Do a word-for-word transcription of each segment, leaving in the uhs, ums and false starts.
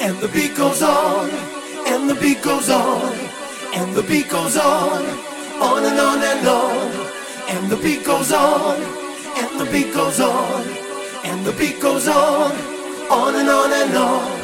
and the beat goes on, and the beat goes on, and the beat goes on, on and on and on, and the beat goes on, and the beat goes on, and the beat goes on, on and on and on.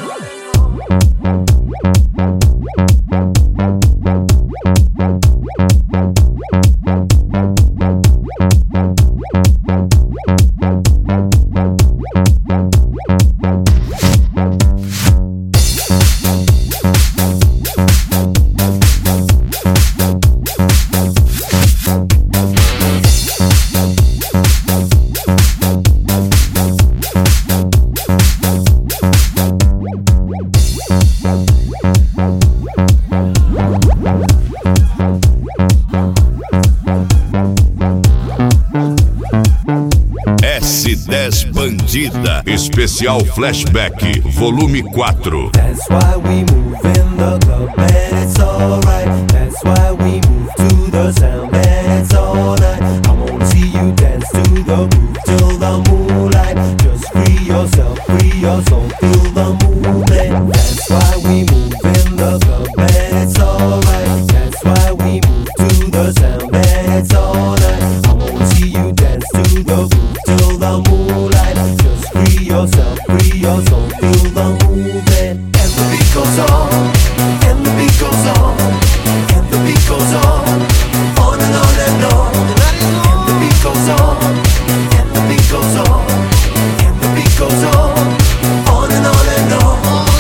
S dez Bandida, especial flashback, volume quatro. That's why we move in the club and it's alright. That's why we move to the sound and it's all night. I wanna see you dance to the groove till the moonlight. Just free yourself, free your soul, feel the movement. That's why we move in the club and it's alright. That's why we move to the sound and it's all night. I wanna see you dance to the groove till the moonlight. Just free yourself, free your soul, feel the movement. And the beat goes on, and the beat goes on, and the beat goes on, on and on and on. And the beat goes on, and the beat goes on, and the beat goes on, on and on and on.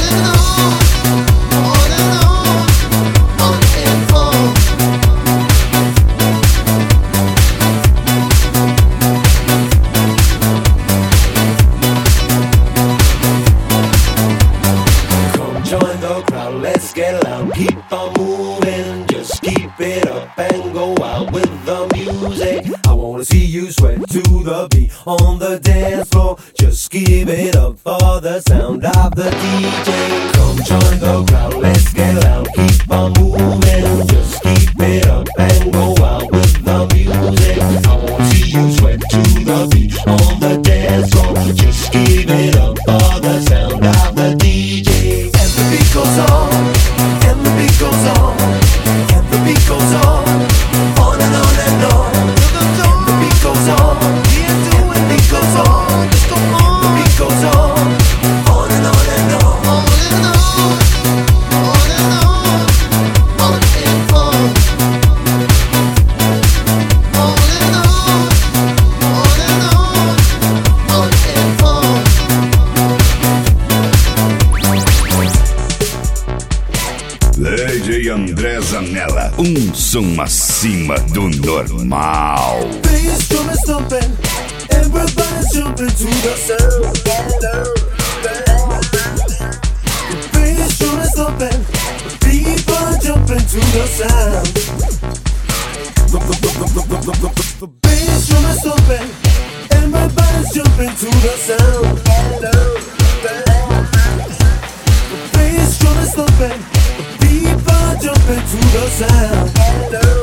Join the crowd, let's get loud, keep on moving. Just keep it up and go out with the music. I wanna see you sweat to the beat on the dance floor. Just give it up for the sound of the D J. Come join the crowd, let's get loud, keep on moving. Just keep it up and go out with the music. I wanna see you sweat to the beat on the dance floor. Just give it up for the sound of the D J. The beat goes on, and the beat goes on, and the beat goes on, on and on and on. And the beat goes on, and the beat goes on, and the beat goes on, on and on and on. D J André Zanella, um som acima do normal. Bass drum is thumping, everybody's jumping to the sound. The bass drum is thumping, people are jumping to the sound. The bass drum is thumping, everybody's jumping to the sound. The bass drum is thumping, people are jumping to the sound.